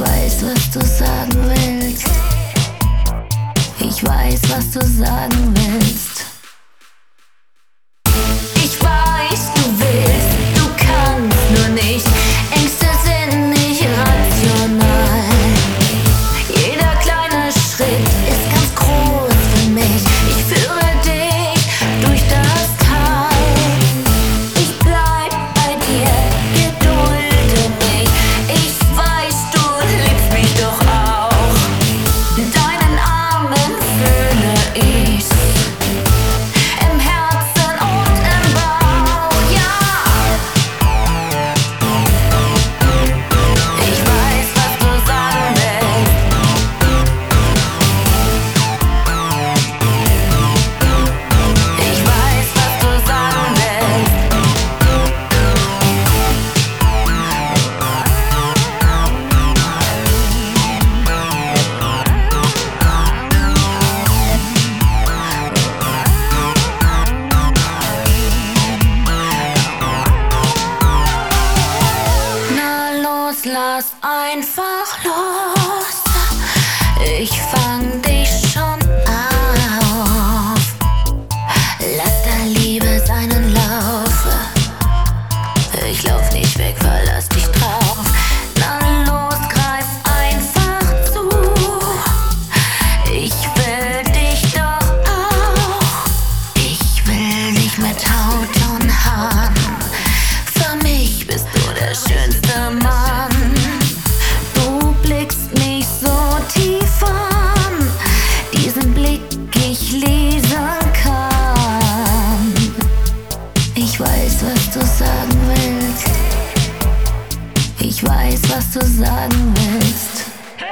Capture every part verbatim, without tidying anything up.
weiß, was du sagen willst. Ich weiß, was du sagen willst. Ich weiß, du willst, du kannst nur nicht. Ängste sind nicht rational. Jeder kleine Schritt ist ganz groß für mich. Ich führe dich durch das Tal. Ich bleib bei dir, gedulde mich. Ich weiß, du liebst mich doch auch. In deinen Armen fühle ich's. Im Herzen und im Bauch, ja. Ich weiß, was du sagen willst. Ich weiß, was du sagen willst. Na los, lass einfach los. Ich fang dich schon auf. Lass der Liebe seinen Lauf. Ich lauf nicht weg, verlass dich drauf. Na los, greif einfach zu. Ich will dich doch auch. Ich will dich mit Haut und Haaren. Für mich bist du der schönste Mann. Du blickst mich so tief an. Diesen Blick ich lesen kann. Ich weiß, was du sagen willst. Ich weiß, was du sagen willst.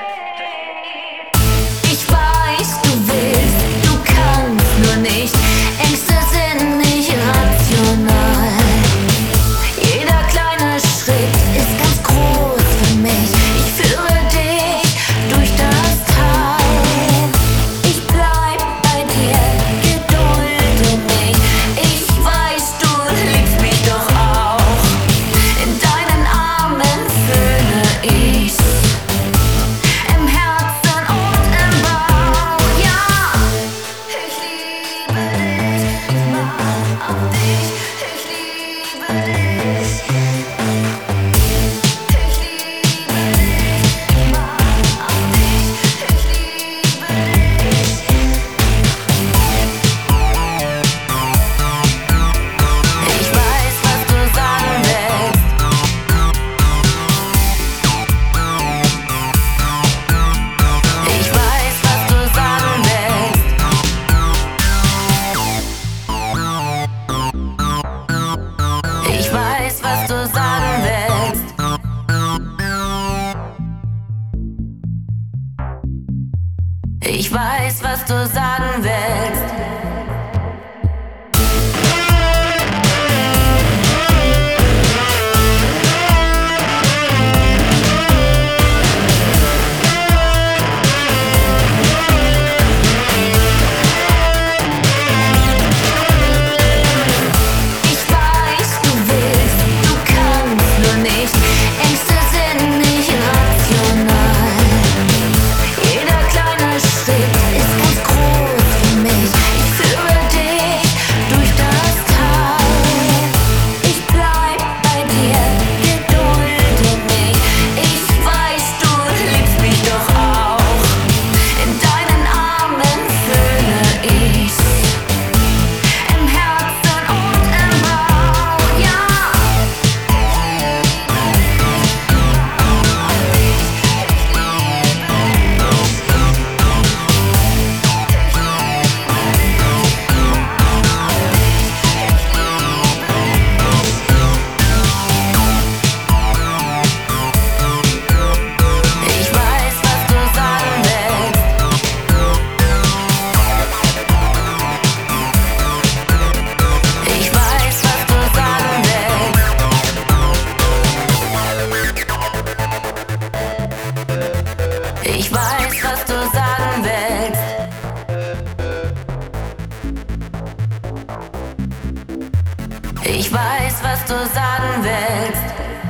Ich weiß, du willst, du kannst nur nicht. Ängste sind nicht rational. Jeder kleine Schritt ist ganz groß für mich. Ich führe dich durch das Tal. Ich bleib bei dir, gedulde mich. Ich weiß, du liebst mich doch auch. In deinen Armen fühle ich's. Im Herzen und im Bauch, ja. Ich liebe dich, ich warte auf dich. Ich liebe dich. Ich liebe dich, ich warte auf dich. Ich liebe dich. Ich weiß, was du sagen willst. Ich weiß, was du sagen willst. Ich weiß, was du sagen willst. Ich weiß, was du sagen willst. Ich weiß, du willst, du kannst nur nicht. Ängste sind nicht rational. Jeder kleine Schritt ist ganz groß für mich. Ich führe dich durch das Tal. Ich bleib bei dir, gedulde mich. Ich weiß, du liebst mich doch auch. In deinen Armen fühle ich's. Im Herzen und im Bauch, ja. Ich weiß, was du sagen willst. Ich weiß, was du sagen willst. Ich weiß, was du sagen willst. Ich weiß, was du sagen willst.